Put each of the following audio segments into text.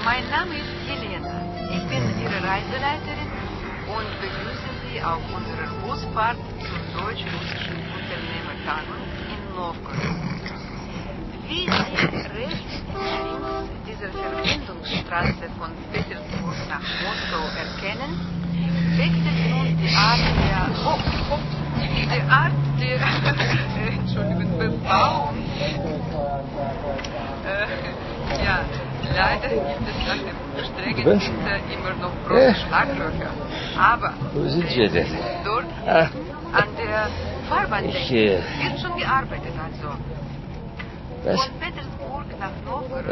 Mein Name ist Helena. Ich bin Ihre Reiseleiterin und begrüße Sie auf unserer Busfahrt zum deutsch-russischen Unternehmertagung in Novgorod. Wie Sie rechts links dieser Verbindungsstraße von Petersburg nach Moskau erkennen, wechselt nun die Art der Entschuldigung, Bebauung. Leider gibt es nach dem strengen Winter immer noch große Schlaglöcher. Aber wo sind wir denn? Dort an der Fahrbahndecke wird schon gearbeitet, also. Was? Von Petersburg nach Novgorod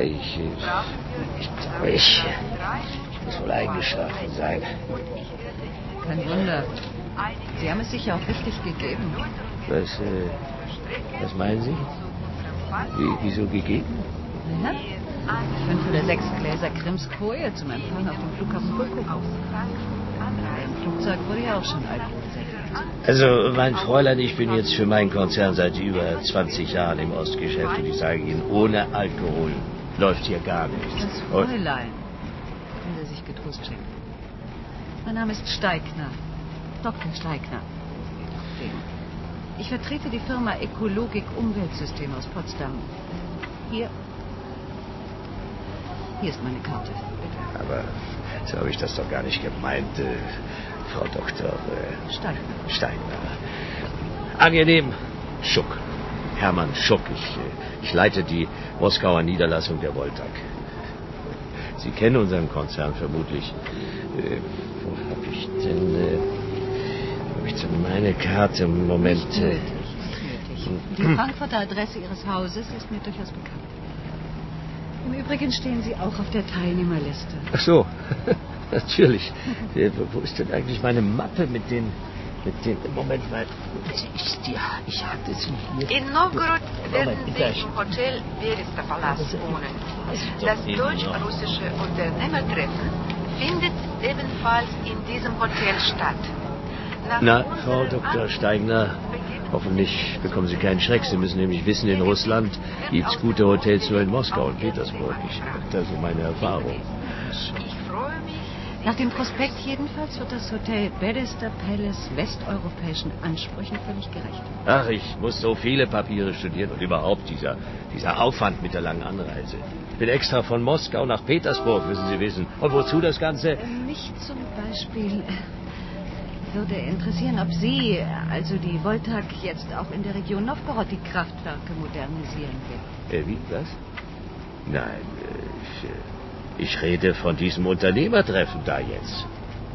Ich muss wohl eingeschlafen sein. Kein Wunder. Sie haben es sich ja auch richtig gegeben. Was meinen Sie? Wieso gegeben? Ja? 5 oder 6 Gläser Krimskoje zum Empfang auf dem Flughafen Pulkowo. Im Flugzeug wurde ja auch schon Alkohol serviert. Also, mein Fräulein, ich bin jetzt für meinen Konzern seit über 20 Jahren im Ostgeschäft und ich sage Ihnen, ohne Alkohol läuft hier gar nichts. Das Fräulein, können Sie sich getrost schenken. Mein Name ist Steigner, Dr. Steigner. Ich vertrete die Firma Ökologik Umweltsystem aus Potsdam. Hier ist meine Karte. Aber so habe ich das doch gar nicht gemeint, Frau Dr. Steigner. Angenehm, Schuck. Hermann Schuck. Ich leite die Moskauer Niederlassung der Voltag. Sie kennen unseren Konzern vermutlich. Wo habe ich denn meine Karte im Moment? Nicht nötig. Die Frankfurter Adresse Ihres Hauses ist mir durchaus bekannt. Im Übrigen stehen Sie auch auf der Teilnehmerliste. Ach so, natürlich. Wo ist denn eigentlich meine Mappe mit den Moment mal. Ich hatte sie hier. In Novgorod werden Sie im Hotel Berista Palast wohnen. Das deutsch-russische Unternehmertreffen findet ebenfalls in diesem Hotel statt. Na, Frau Dr. Steigner, hoffentlich bekommen Sie keinen Schreck. Sie müssen nämlich wissen, in Russland gibt es gute Hotels nur in Moskau und Petersburg. Das ist meine Erfahrung. Ich freue mich. Nach dem Prospekt jedenfalls wird das Hotel Berista Palace westeuropäischen Ansprüchen völlig gerecht. Ach, ich muss so viele Papiere studieren und überhaupt dieser Aufwand mit der langen Anreise. Ich bin extra von Moskau nach Petersburg, müssen Sie wissen. Und wozu das Ganze? Mich zum Beispiel würde interessieren, ob Sie, also die Voltag, jetzt auch in der Region Novgorod die Kraftwerke modernisieren will. Wie? Was? Nein, ich rede von diesem Unternehmertreffen da jetzt.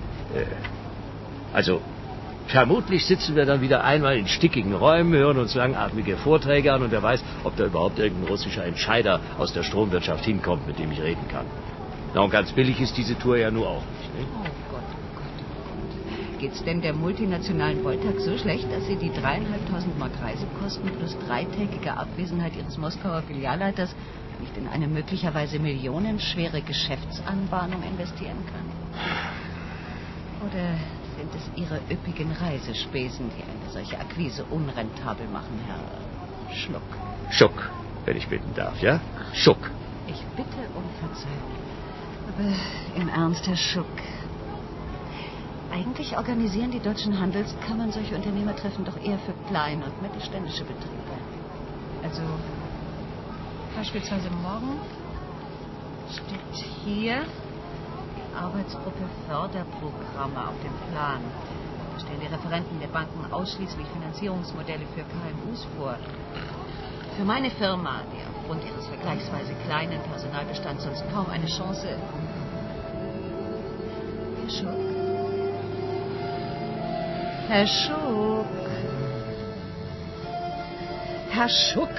Also, vermutlich sitzen wir dann wieder einmal in stickigen Räumen, hören uns langatmige Vorträge an und wer weiß, ob da überhaupt irgendein russischer Entscheider aus der Stromwirtschaft hinkommt, mit dem ich reden kann. Na, und ganz billig ist diese Tour ja nur auch nicht, ne? Oh Gott. Geht's denn der multinationalen Voltag so schlecht, dass Sie die 3.500 Mark Reisekosten plus 3-tägige Abwesenheit Ihres Moskauer Filialleiters nicht in eine möglicherweise millionenschwere Geschäftsanbahnung investieren können? Oder sind es Ihre üppigen Reisespesen, die eine solche Akquise unrentabel machen, Herr Schluck? Schuck, wenn ich bitten darf, ja? Schuck. Ich bitte um Verzeihung. Aber im Ernst, Herr Schuck, eigentlich organisieren die deutschen Handelskammern solche Unternehmertreffen doch eher für kleine und mittelständische Betriebe. Also beispielsweise morgen steht hier die Arbeitsgruppe Förderprogramme auf dem Plan. Da stellen die Referenten der Banken ausschließlich Finanzierungsmodelle für KMUs vor. Für meine Firma, die aufgrund ihres vergleichsweise kleinen Personalbestands sonst kaum eine Chance... Herr Schuck? Herr Schuck. Herr Schuck.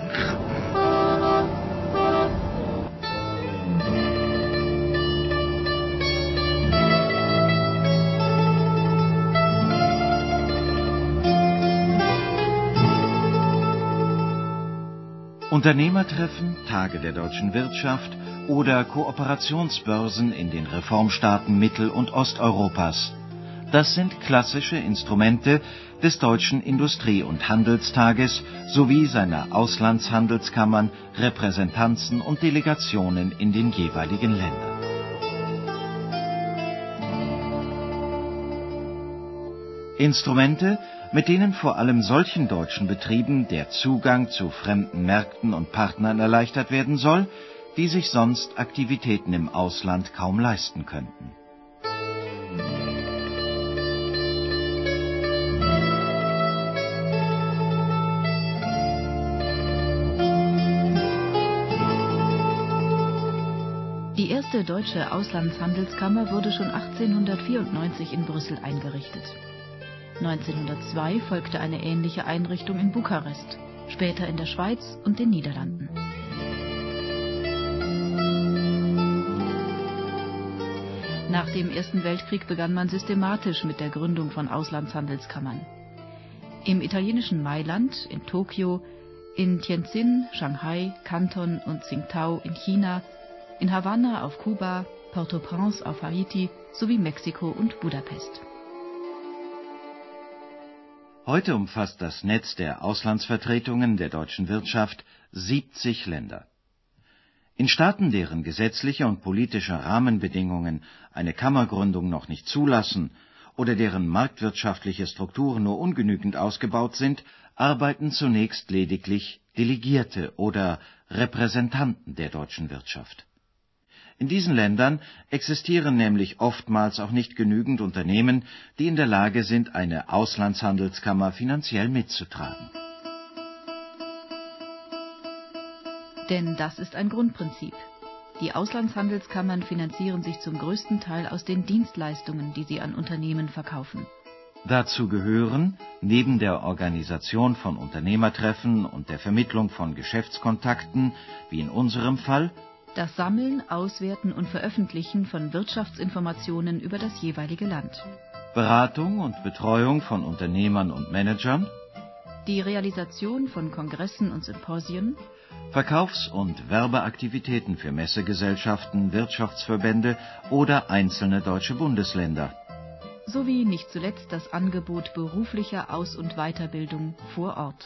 Unternehmertreffen, Tage der deutschen Wirtschaft oder Kooperationsbörsen in den Reformstaaten Mittel- und Osteuropas. Das sind klassische Instrumente des Deutschen Industrie- und Handelstages sowie seiner Auslandshandelskammern, Repräsentanzen und Delegationen in den jeweiligen Ländern. Instrumente, mit denen vor allem solchen deutschen Betrieben der Zugang zu fremden Märkten und Partnern erleichtert werden soll, die sich sonst Aktivitäten im Ausland kaum leisten könnten. Die erste deutsche Auslandshandelskammer wurde schon 1894 in Brüssel eingerichtet. 1902 folgte eine ähnliche Einrichtung in Bukarest, später in der Schweiz und den Niederlanden. Nach dem Ersten Weltkrieg begann man systematisch mit der Gründung von Auslandshandelskammern. Im italienischen Mailand, in Tokio, in Tianjin, Shanghai, Kanton und Tsingtao in China, in Havanna auf Kuba, Port-au-Prince auf Haiti sowie Mexiko und Budapest. Heute umfasst das Netz der Auslandsvertretungen der deutschen Wirtschaft 70 Länder. In Staaten, deren gesetzliche und politische Rahmenbedingungen eine Kammergründung noch nicht zulassen oder deren marktwirtschaftliche Strukturen nur ungenügend ausgebaut sind, arbeiten zunächst lediglich Delegierte oder Repräsentanten der deutschen Wirtschaft. In diesen Ländern existieren nämlich oftmals auch nicht genügend Unternehmen, die in der Lage sind, eine Auslandshandelskammer finanziell mitzutragen. Denn das ist ein Grundprinzip. Die Auslandshandelskammern finanzieren sich zum größten Teil aus den Dienstleistungen, die sie an Unternehmen verkaufen. Dazu gehören, neben der Organisation von Unternehmertreffen und der Vermittlung von Geschäftskontakten, wie in unserem Fall, das Sammeln, Auswerten und Veröffentlichen von Wirtschaftsinformationen über das jeweilige Land, Beratung und Betreuung von Unternehmern und Managern, die Realisation von Kongressen und Symposien, Verkaufs- und Werbeaktivitäten für Messegesellschaften, Wirtschaftsverbände oder einzelne deutsche Bundesländer, sowie nicht zuletzt das Angebot beruflicher Aus- und Weiterbildung vor Ort.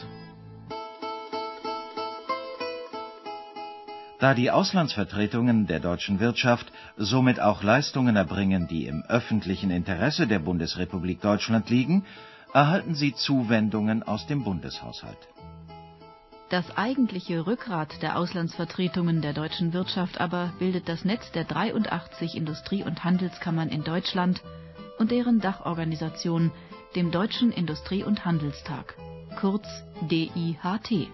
Da die Auslandsvertretungen der deutschen Wirtschaft somit auch Leistungen erbringen, die im öffentlichen Interesse der Bundesrepublik Deutschland liegen, erhalten sie Zuwendungen aus dem Bundeshaushalt. Das eigentliche Rückgrat der Auslandsvertretungen der deutschen Wirtschaft aber bildet das Netz der 83 Industrie- und Handelskammern in Deutschland und deren Dachorganisation, dem Deutschen Industrie- und Handelstag, kurz DIHT.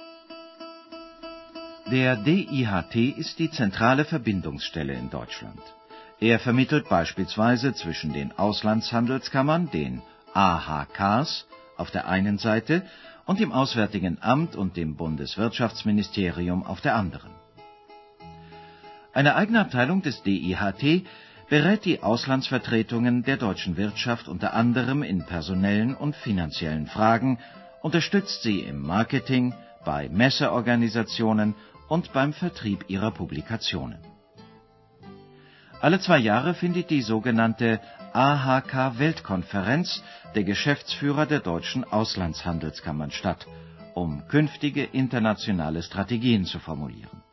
Der DIHT ist die zentrale Verbindungsstelle in Deutschland. Er vermittelt beispielsweise zwischen den Auslandshandelskammern, den AHKs, auf der einen Seite und dem Auswärtigen Amt und dem Bundeswirtschaftsministerium auf der anderen. Eine eigene Abteilung des DIHT berät die Auslandsvertretungen der deutschen Wirtschaft unter anderem in personellen und finanziellen Fragen, unterstützt sie im Marketing, bei Messeorganisationen und beim Vertrieb ihrer Publikationen. Alle 2 Jahre findet die sogenannte AHK-Weltkonferenz der Geschäftsführer der deutschen Auslandshandelskammern statt, um künftige internationale Strategien zu formulieren.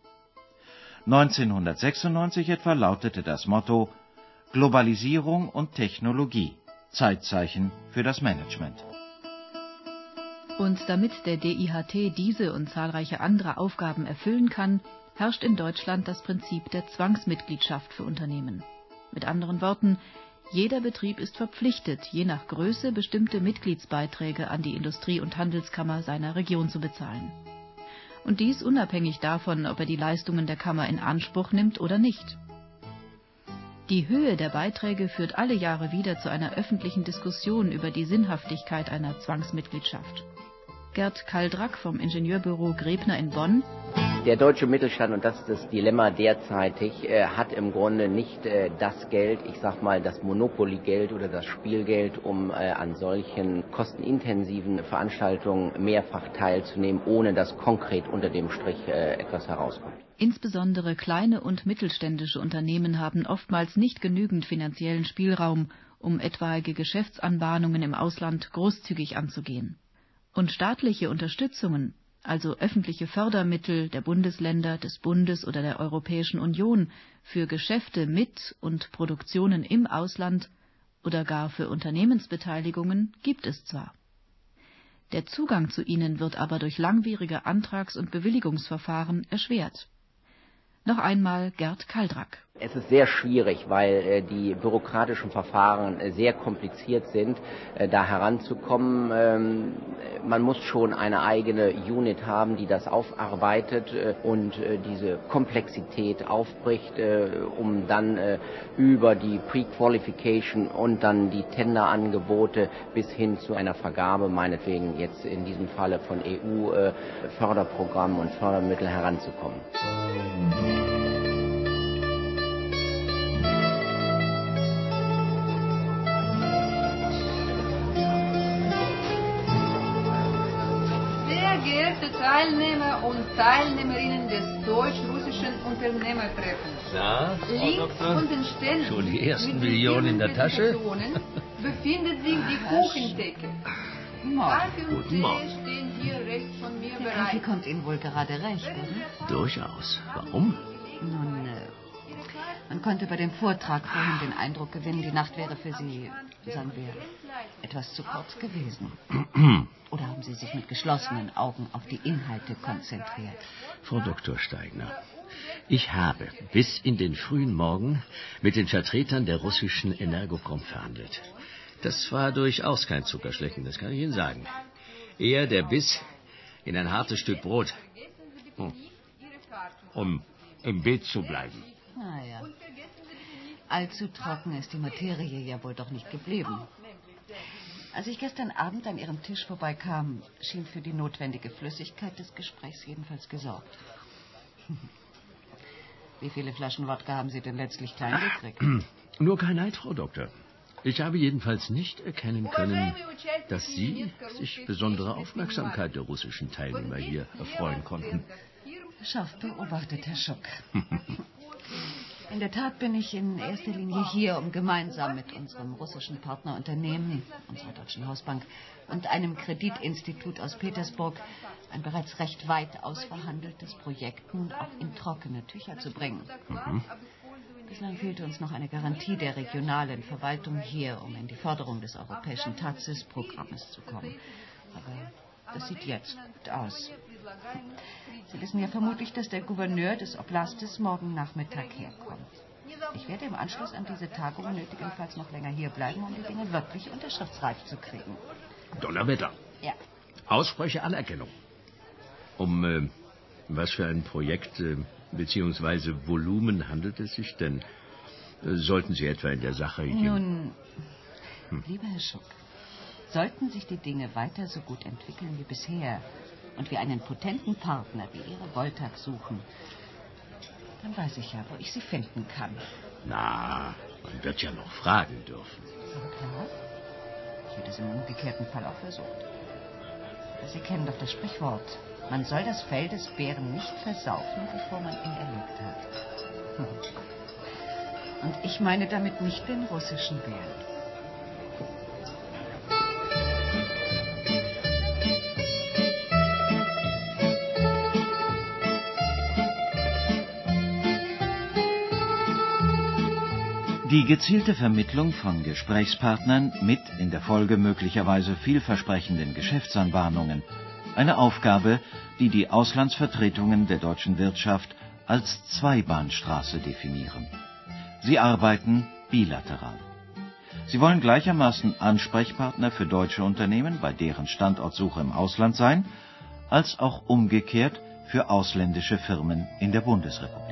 1996 etwa lautete das Motto Globalisierung und Technologie, Zeitzeichen für das Management. Und damit der DIHT diese und zahlreiche andere Aufgaben erfüllen kann, herrscht in Deutschland das Prinzip der Zwangsmitgliedschaft für Unternehmen. Mit anderen Worten, jeder Betrieb ist verpflichtet, je nach Größe bestimmte Mitgliedsbeiträge an die Industrie- und Handelskammer seiner Region zu bezahlen. Und dies unabhängig davon, ob er die Leistungen der Kammer in Anspruch nimmt oder nicht. Die Höhe der Beiträge führt alle Jahre wieder zu einer öffentlichen Diskussion über die Sinnhaftigkeit einer Zwangsmitgliedschaft. Gerd Kaldrak vom Ingenieurbüro Grebner in Bonn. Der deutsche Mittelstand, und das ist das Dilemma derzeitig, hat im Grunde nicht das Geld, ich sag mal das Monopoly-Geld oder das Spielgeld, um an solchen kostenintensiven Veranstaltungen mehrfach teilzunehmen, ohne dass konkret unter dem Strich etwas herauskommt. Insbesondere kleine und mittelständische Unternehmen haben oftmals nicht genügend finanziellen Spielraum, um etwaige Geschäftsanbahnungen im Ausland großzügig anzugehen. Und staatliche Unterstützungen, also öffentliche Fördermittel der Bundesländer, des Bundes oder der Europäischen Union für Geschäfte mit und Produktionen im Ausland oder gar für Unternehmensbeteiligungen, gibt es zwar. Der Zugang zu ihnen wird aber durch langwierige Antrags- und Bewilligungsverfahren erschwert. Noch einmal Gerd Kaldrak. Es ist sehr schwierig, weil die bürokratischen Verfahren sehr kompliziert sind, da heranzukommen. Man muss schon eine eigene Unit haben, die das aufarbeitet und diese Komplexität aufbricht, um dann über die Pre-Qualification und dann die Tenderangebote bis hin zu einer Vergabe, meinetwegen jetzt in diesem Falle von EU-Förderprogrammen und Fördermitteln heranzukommen. Verehrte Teilnehmer und Teilnehmerinnen des deutsch-russischen Unternehmertreffens. Na, Links von den Ständen schon die ersten mit Millionen in der Tasche? befindet sich die Kuchentheke. Kaffee und Guten Tee Morgen. stehen hier rechts von mir Der Kaffee bereit. kommt Ihnen wohl gerade recht, oder? Durchaus. Warum? Nun, man konnte bei dem Vortrag vorhin den Eindruck gewinnen, die Nacht wäre für Sie, sagen wir, etwas zu kurz gewesen. Oder haben Sie sich mit geschlossenen Augen auf die Inhalte konzentriert? Frau Dr. Steigner, ich habe bis in den frühen Morgen mit den Vertretern der russischen Energocom verhandelt. Das war durchaus kein Zuckerschlecken, das kann ich Ihnen sagen. Eher der Biss in ein hartes Stück Brot. Um im Bild zu bleiben. Naja, allzu trocken ist die Materie ja wohl doch nicht geblieben. Als ich gestern Abend an Ihrem Tisch vorbeikam, schien für die notwendige Flüssigkeit des Gesprächs jedenfalls gesorgt. Wie viele Flaschen Wodka haben Sie denn letztlich klein gekriegt? Nur kein Neid, Frau Doktor. Ich habe jedenfalls nicht erkennen können, dass Sie sich besondere Aufmerksamkeit der russischen Teilnehmer hier erfreuen konnten. Scharf beobachtet, Herr Schuck. In der Tat bin ich in erster Linie hier, um gemeinsam mit unserem russischen Partnerunternehmen, unserer Deutschen Hausbank und einem Kreditinstitut aus Petersburg ein bereits recht weit ausverhandeltes Projekt nun auch in trockene Tücher zu bringen. Bislang fehlte uns noch eine Garantie der regionalen Verwaltung hier, um in die Förderung des europäischen TACIS-Programmes zu kommen. Aber das sieht jetzt gut aus. Sie wissen ja vermutlich, dass der Gouverneur des Oblastes morgen Nachmittag herkommt. Ich werde im Anschluss an diese Tagung nötigenfalls noch länger hier bleiben, um die Dinge wirklich unterschriftsreif zu kriegen. Donnerwetter. Ja. Ausspreche Anerkennung. Um was für ein Projekt bzw. Volumen handelt es sich denn? Sollten Sie etwa in der Sache... Nun, lieber Herr Schuck, sollten sich die Dinge weiter so gut entwickeln wie bisher und wir einen potenten Partner wie Ihre Voltac suchen, dann weiß ich ja, wo ich Sie finden kann. Na, man wird ja noch fragen dürfen. Aber klar, ich hätte es im umgekehrten Fall auch versucht. Aber Sie kennen doch das Sprichwort. Man soll das Fell des Bären nicht versaufen, bevor man ihn erlegt hat. Und ich meine damit nicht den russischen Bären. Die gezielte Vermittlung von Gesprächspartnern mit in der Folge möglicherweise vielversprechenden Geschäftsanbahnungen, eine Aufgabe, die die Auslandsvertretungen der deutschen Wirtschaft als Zweibahnstraße definieren. Sie arbeiten bilateral. Sie wollen gleichermaßen Ansprechpartner für deutsche Unternehmen bei deren Standortsuche im Ausland sein, als auch umgekehrt für ausländische Firmen in der Bundesrepublik.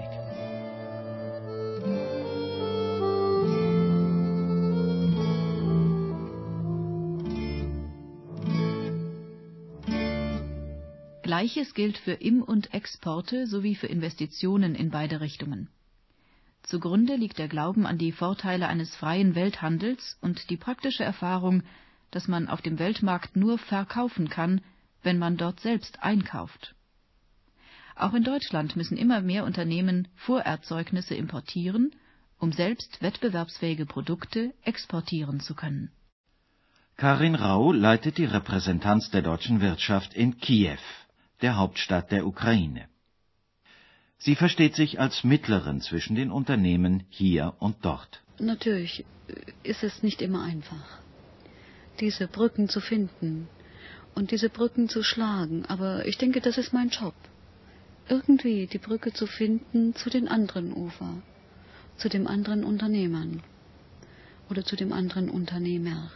Gleiches gilt für Im- und Exporte sowie für Investitionen in beide Richtungen. Zugrunde liegt der Glauben an die Vorteile eines freien Welthandels und die praktische Erfahrung, dass man auf dem Weltmarkt nur verkaufen kann, wenn man dort selbst einkauft. Auch in Deutschland müssen immer mehr Unternehmen Vorerzeugnisse importieren, um selbst wettbewerbsfähige Produkte exportieren zu können. Karin Rau leitet die Repräsentanz der deutschen Wirtschaft in Kiew, der Hauptstadt der Ukraine. Sie versteht sich als Mittlerin zwischen den Unternehmen hier und dort. Natürlich ist es nicht immer einfach, diese Brücken zu finden und diese Brücken zu schlagen, aber ich denke, das ist mein Job. Irgendwie die Brücke zu finden zu den anderen Ufer, zu den anderen Unternehmern oder zu dem anderen Unternehmer.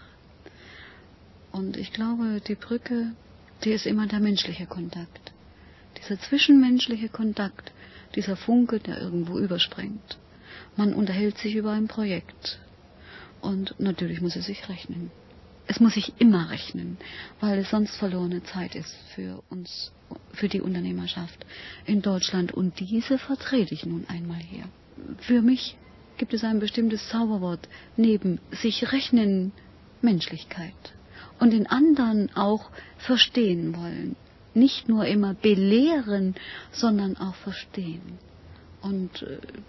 Und ich glaube, die Brücke, die ist immer der menschliche Kontakt. Dieser zwischenmenschliche Kontakt, dieser Funke, der irgendwo überspringt. Man unterhält sich über ein Projekt. Und natürlich muss es sich rechnen. Es muss sich immer rechnen, weil es sonst verlorene Zeit ist für uns, für die Unternehmerschaft in Deutschland. Und diese vertrete ich nun einmal hier. Für mich gibt es ein bestimmtes Zauberwort neben sich rechnen, Menschlichkeit. Und den anderen auch verstehen wollen. Nicht nur immer belehren, sondern auch verstehen. Und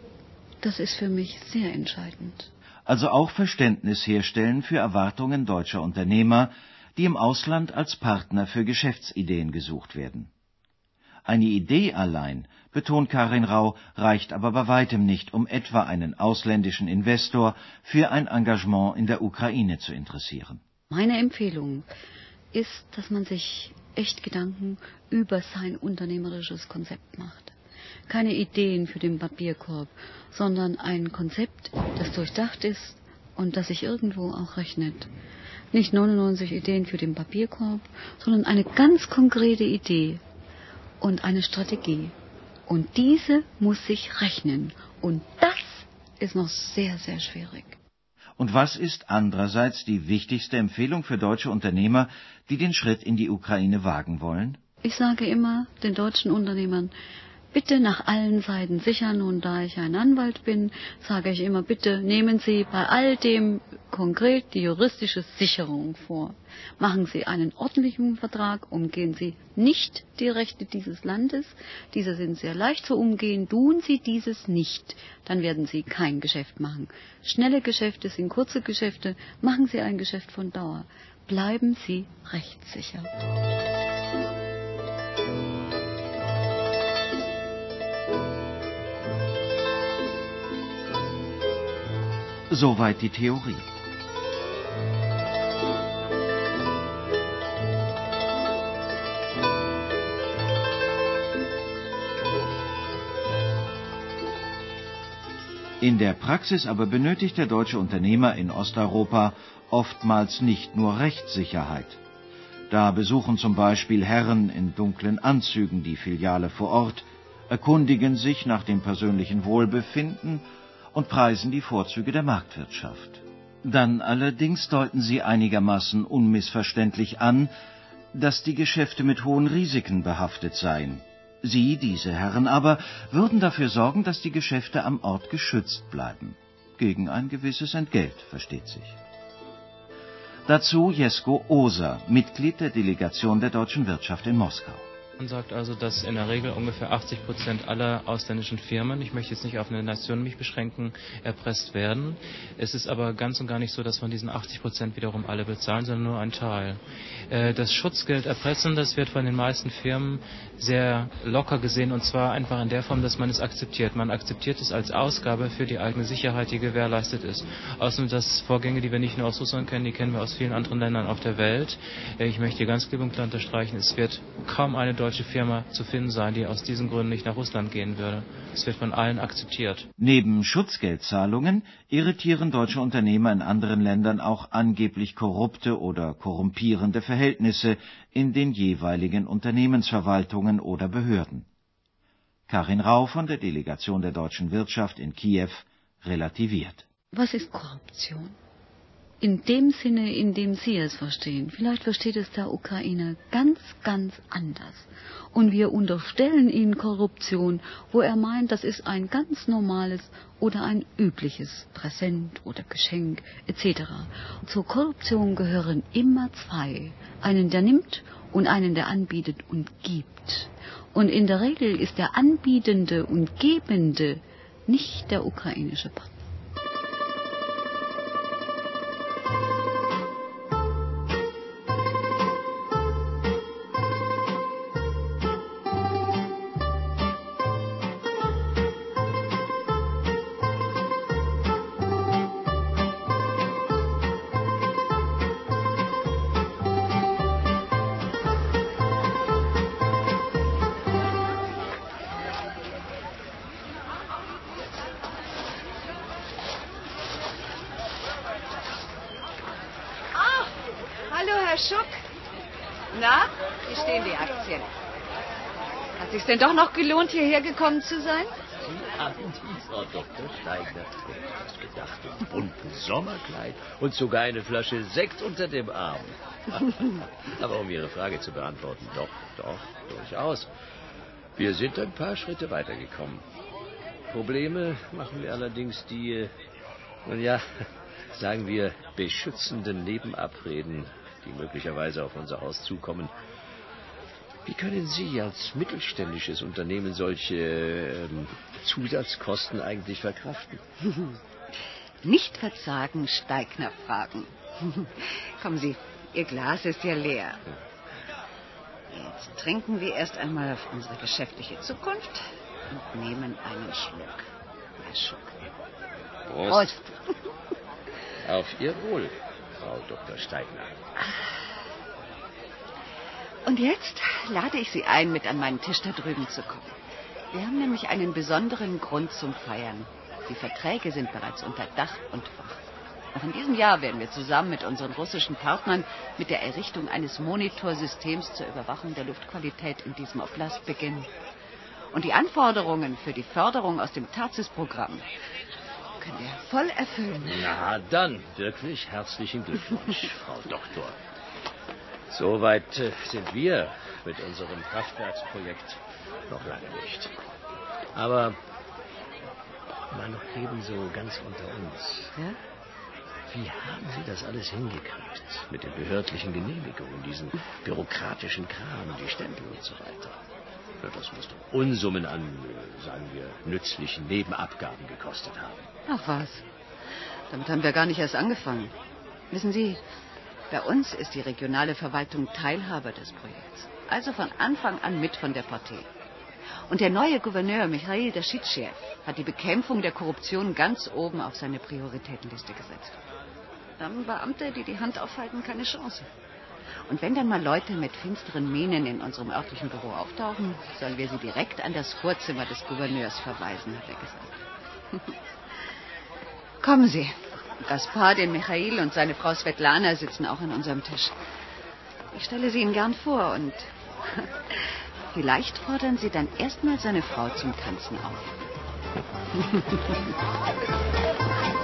das ist für mich sehr entscheidend. Also auch Verständnis herstellen für Erwartungen deutscher Unternehmer, die im Ausland als Partner für Geschäftsideen gesucht werden. Eine Idee allein, betont Karin Rau, reicht aber bei weitem nicht, um etwa einen ausländischen Investor für ein Engagement in der Ukraine zu interessieren. Meine Empfehlung ist, dass man sich echt Gedanken über sein unternehmerisches Konzept macht. Keine Ideen für den Papierkorb, sondern ein Konzept, das durchdacht ist und das sich irgendwo auch rechnet. Nicht 99 Ideen für den Papierkorb, sondern eine ganz konkrete Idee und eine Strategie. Und diese muss sich rechnen. Und das ist noch sehr, sehr schwierig. Und was ist andererseits die wichtigste Empfehlung für deutsche Unternehmer, die den Schritt in die Ukraine wagen wollen? Ich sage immer den deutschen Unternehmern, bitte nach allen Seiten sichern. Und da ich ein Anwalt bin, sage ich immer, bitte nehmen Sie bei all dem konkret die juristische Sicherung vor. Machen Sie einen ordentlichen Vertrag, umgehen Sie nicht die Rechte dieses Landes. Diese sind sehr leicht zu umgehen. Tun Sie dieses nicht, dann werden Sie kein Geschäft machen. Schnelle Geschäfte sind kurze Geschäfte. Machen Sie ein Geschäft von Dauer. Bleiben Sie rechtssicher. Soweit die Theorie. In der Praxis aber benötigt der deutsche Unternehmer in Osteuropa oftmals nicht nur Rechtssicherheit. Da besuchen zum Beispiel Herren in dunklen Anzügen die Filiale vor Ort, erkundigen sich nach dem persönlichen Wohlbefinden und preisen die Vorzüge der Marktwirtschaft. Dann allerdings deuten sie einigermaßen unmissverständlich an, dass die Geschäfte mit hohen Risiken behaftet seien. Sie, diese Herren aber, würden dafür sorgen, dass die Geschäfte am Ort geschützt bleiben. Gegen ein gewisses Entgelt, versteht sich. Dazu Jesko Oser, Mitglied der Delegation der deutschen Wirtschaft in Moskau. Man sagt also, dass in der Regel ungefähr 80% aller ausländischen Firmen, ich möchte jetzt nicht auf eine Nation mich beschränken, erpresst werden. Es ist aber ganz und gar nicht so, dass von diesen 80% wiederum alle bezahlen, sondern nur ein Teil. Das Schutzgeld erpressen, das wird von den meisten Firmen sehr locker gesehen, und zwar einfach in der Form, dass man es akzeptiert. Man akzeptiert es als Ausgabe für die eigene Sicherheit, die gewährleistet ist. Außerdem das Vorgänge, die wir nicht nur aus Russland kennen, die kennen wir aus vielen anderen Ländern auf der Welt. Ich möchte hier ganz klipp und klar unterstreichen, es wird kaum eine deutsche Firma zu finden sein, die aus diesen Gründen nicht nach Russland gehen würde. Es wird von allen akzeptiert. Neben Schutzgeldzahlungen irritieren deutsche Unternehmer in anderen Ländern auch angeblich korrupte oder korrumpierende Verhältnisse in den jeweiligen Unternehmensverwaltungen oder Behörden. Karin Rau von der Delegation der deutschen Wirtschaft in Kiew relativiert. Was ist Korruption? in dem Sinne, in dem Sie es verstehen. Vielleicht versteht es der Ukrainer ganz, ganz anders. Und wir unterstellen ihm Korruption, wo er meint, das ist ein ganz normales oder ein übliches Präsent oder Geschenk etc. Zur Korruption gehören immer zwei. Einen, der nimmt und einen, der anbietet und gibt. Und in der Regel ist der Anbietende und Gebende nicht der ukrainische Partner. Hallo, Herr Schuck. Na, wie stehen die Aktien? Hat sich's denn doch noch gelohnt, hierher gekommen zu sein? Sie haben die Frau Dr. Steigner was gedacht, im bunten Sommerkleid und sogar eine Flasche Sekt unter dem Arm. Aber um Ihre Frage zu beantworten, doch, durchaus. Wir sind ein paar Schritte weitergekommen. Probleme machen wir allerdings die, sagen wir, beschützenden Nebenabreden, die möglicherweise auf unser Haus zukommen. Wie können Sie als mittelständisches Unternehmen solche Zusatzkosten eigentlich verkraften? Nicht verzagen, Steigner fragen. Kommen Sie, Ihr Glas ist ja leer. Jetzt trinken wir erst einmal auf unsere geschäftliche Zukunft und nehmen einen Schluck. Herr Schuck. Prost. Auf Ihr Wohl, Frau Dr. Steigner. Und jetzt lade ich Sie ein, mit an meinen Tisch da drüben zu kommen. Wir haben nämlich einen besonderen Grund zum Feiern. Die Verträge sind bereits unter Dach und Fach. Noch in diesem Jahr werden wir zusammen mit unseren russischen Partnern mit der Errichtung eines Monitorsystems zur Überwachung der Luftqualität in diesem Oblast beginnen. Und die Anforderungen für die Förderung aus dem Tarzis-Programm können wir voll erfüllen. Na dann, wirklich herzlichen Glückwunsch, Frau Doktor. Soweit sind wir mit unserem Kraftwerksprojekt noch lange nicht. Aber mal noch ebenso ganz unter uns. Ja? Wie haben Sie das alles hingekriegt mit den behördlichen Genehmigungen, diesen bürokratischen Kram, die Stempel und so weiter? Ja, das muss doch Unsummen an, sagen wir, nützlichen Nebenabgaben gekostet haben. Ach was, damit haben wir gar nicht erst angefangen. Wissen Sie, bei uns ist die regionale Verwaltung Teilhaber des Projekts. Also von Anfang an mit von der Partie. Und der neue Gouverneur Michail Daschitschew hat die Bekämpfung der Korruption ganz oben auf seine Prioritätenliste gesetzt. Da haben Beamte, die die Hand aufhalten, keine Chance. Und wenn dann mal Leute mit finsteren Mienen in unserem örtlichen Büro auftauchen, sollen wir sie direkt an das Vorzimmer des Gouverneurs verweisen, hat er gesagt. Kommen Sie. Gaspar, den Michail und seine Frau Svetlana sitzen auch an unserem Tisch. Ich stelle sie Ihnen gern vor und vielleicht fordern Sie dann erstmal seine Frau zum Tanzen auf.